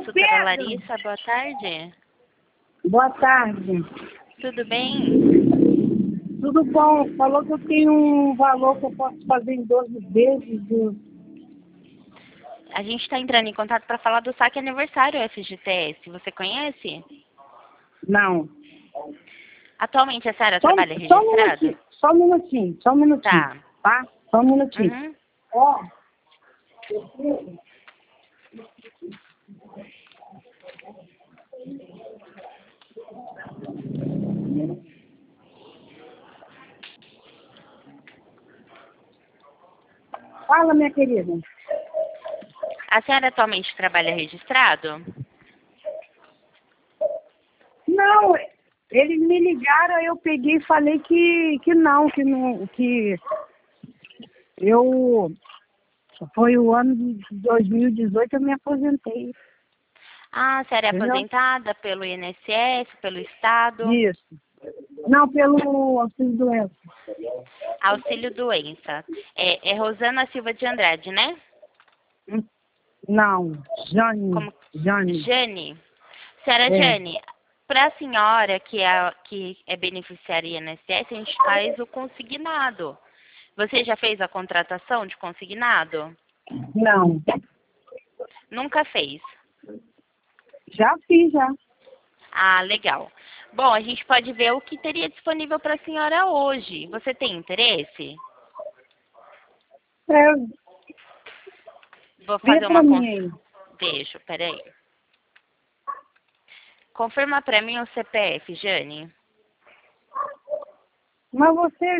Doutora Larissa, boa tarde. Boa tarde. Tudo bem? Tudo bom? Falou que eu tenho um valor que eu posso fazer em 12 vezes. A gente está entrando em contato para falar do saque aniversário FGTS. Você conhece? Não. Atualmente a senhora trabalha Só um registrada? minutinho, só um minutinho, só um minutinho. Tá. Tá? Só um minutinho. Uhum. Ó. Fala, minha querida. A senhora atualmente trabalha registrado? Não, eles me ligaram, aí eu peguei e falei que não, que eu... Foi o ano de 2018 eu me aposentei. Ah, a senhora é Entendeu? aposentada pelo INSS, pelo Estado? Isso. Não, pelo auxílio doença. Auxílio doença. É Rosana Silva de Andrade, né? Não, Como? Jane. Jane. Senhora É. Jane, para a senhora que é beneficiária INSS, a gente faz o consignado. Você já fez a contratação de consignado? Não, Nunca fez. já fiz, já. Ah, legal. Bom, a gente pode ver o que teria disponível para a senhora hoje. Você tem interesse? É, Vou vê fazer pra uma mim aí. Deixa, peraí. Confirma para mim o CPF, Jane. Mas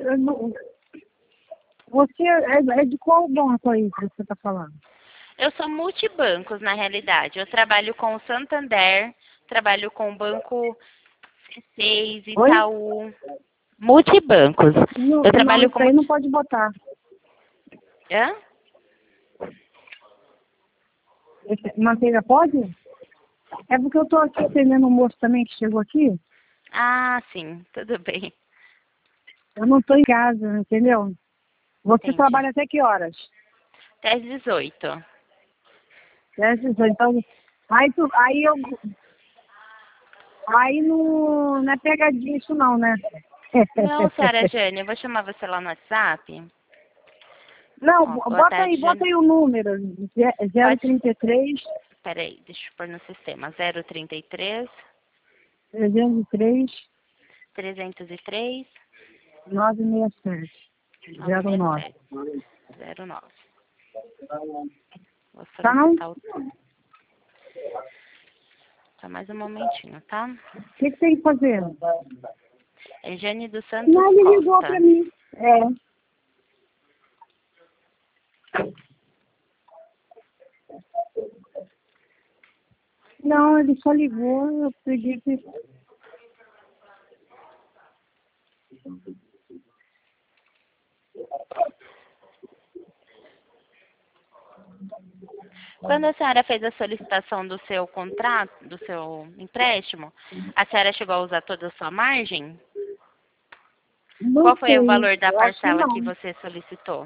você é de qual banco aí que você tá falando? Eu sou multibancos, na realidade. Eu trabalho com o Santander, trabalho com o Banco C6, Oi? Itaú. Multibancos. Não, Eu não, trabalho isso com... aí não pode botar. Hã? Manteiga pode? É porque eu tô aqui atendendo um moço também que chegou aqui. Ah, sim. Tudo bem. Eu não tô em casa, entendeu? Você Entendi. trabalha até que horas? Até às 18. Então, aí não é pegadinha isso não, né? Não, senhora Jane, eu vou chamar você lá no WhatsApp. Não, Ó, boa bota tarde, Jane. aí o número, Pode... 033 Peraí, deixa eu pôr no sistema. 033 303 303 967 09. 967 09. Vou Tá não? solicitar o... Só mais um momentinho, tá? O que tem que fazer? É Jane dos Santos Não, ele ligou Costa. pra mim. É. Não, ele só ligou, eu pedi que... Quando a senhora fez a solicitação do seu contrato, do seu empréstimo, a senhora chegou a usar toda a sua margem? Não Qual foi o sei, valor da eu acho que parcela que não. você solicitou?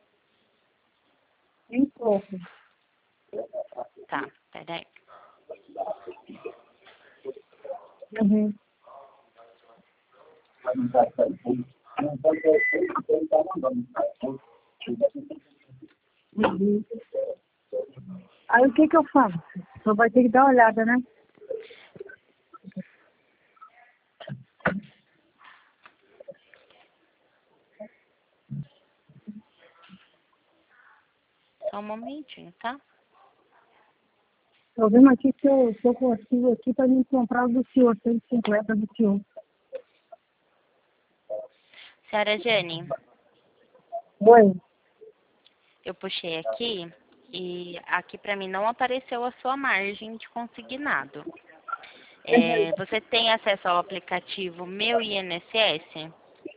Tem pouco. Tá, peraí. Uhum. Uhum. Aí o que eu faço? Só vai ter que dar uma olhada, né? Só um momentinho, tá? Tô vendo aqui se eu consigo aqui para me comprar o do senhor, 150 do senhor. Senhora Jane, Oi? eu puxei aqui e aqui para mim não apareceu a sua margem de consignado. Você tem acesso ao aplicativo Meu INSS?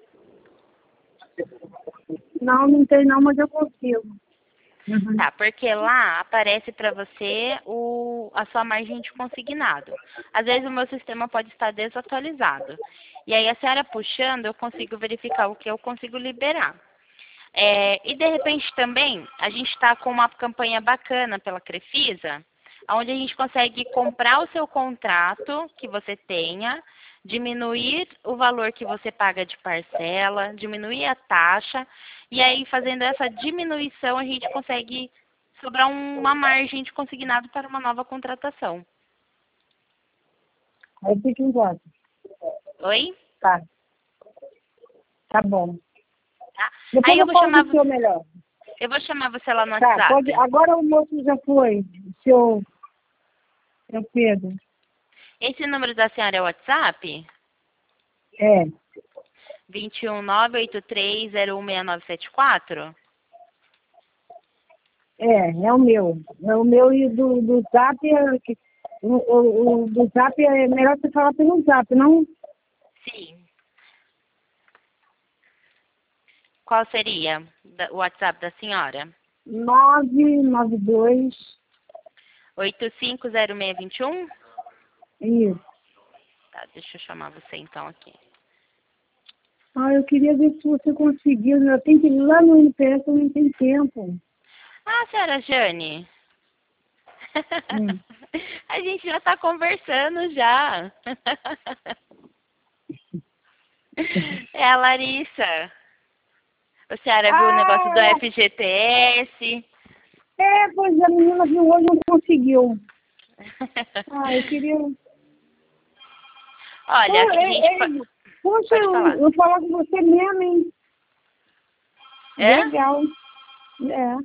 Não, não tem não, mas eu consigo. Uhum. Tá, porque lá aparece para você a sua margem de consignado. Às vezes o meu sistema pode estar desatualizado. E aí a senhora puxando, eu consigo verificar o que eu consigo liberar. E de repente também, a gente está com uma campanha bacana pela Crefisa. onde a gente consegue comprar o seu contrato que você tenha, diminuir o valor que você paga de parcela, diminuir a taxa, e aí fazendo essa diminuição a gente consegue sobrar uma margem de consignado para uma nova contratação. Aí fica em voto. Oi? Tá. Tá bom. Tá? Depois Aí eu falo do seu melhor. eu vou chamar você lá no Tá, WhatsApp. pode. Agora o moço já foi, seu Pedro. Esse número da senhora é o WhatsApp? É. 21983016974? É o meu. É o meu e do Zap. O do Zap é melhor você falar pelo Zap, não? Sim. Qual seria o WhatsApp da senhora? 992. 850621? Isso. Tá, deixa eu chamar você então aqui. Ah, eu queria ver se você conseguiu. Eu tenho que ir lá no NPS, eu não tenho tempo. Ah, senhora Jane. A gente já está conversando já. É a Larissa. A senhora viu o negócio do FGTS? Pois a menina viu hoje e não conseguiu. Eu queria... Olha, aqui a gente Poxa, pode falar. eu falar com você mesmo, hein? É? Legal. É.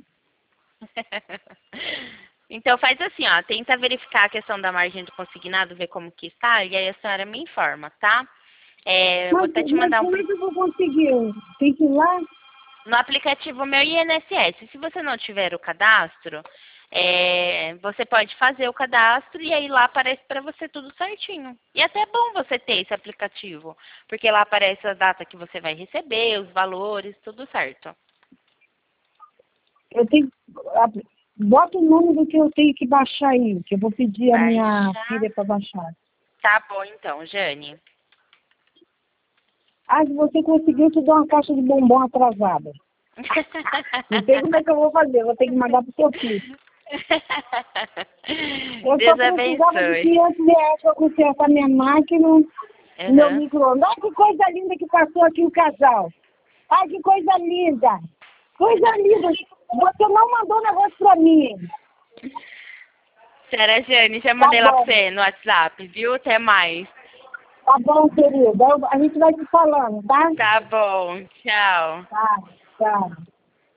Então faz assim, ó, tenta verificar a questão da margem do consignado, ver como que está, e aí a senhora me informa, tá? Eu vou até te mandar como é que eu vou conseguir? Tem que ir lá? no aplicativo Meu INSS. Se você não tiver o cadastro, você pode fazer o cadastro e aí lá aparece para você tudo certinho. E até é bom você ter esse aplicativo, porque lá aparece a data que você vai receber, os valores, tudo certo. Eu tenho... Bota o nome do que eu tenho que baixar aí, que eu vou pedir a minha filha para baixar. Tá bom então, Jane. Se você conseguir, eu te dou uma caixa de bombom atrasada. Não sei como é que eu vou fazer, vou ter que mandar pro seu filho. Eu Deus só precisava de abençoe. R$500 para consertar minha máquina, meu micro-ondas. Ai, que coisa linda que passou aqui o casal. Ai, que coisa linda. Coisa linda. Você não mandou um negócio para mim. Senhora Jane, já mandei lá pra você no WhatsApp, viu? Até mais. Tá bom, querida. A gente vai se falando, tá? Tá bom, tchau. Tá, tchau.